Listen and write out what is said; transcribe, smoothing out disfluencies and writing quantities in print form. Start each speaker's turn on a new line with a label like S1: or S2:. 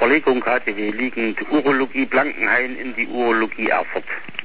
S1: Verlegung hatte, wir liegen die Urologie Blankenhain in die Urologie Erfurt.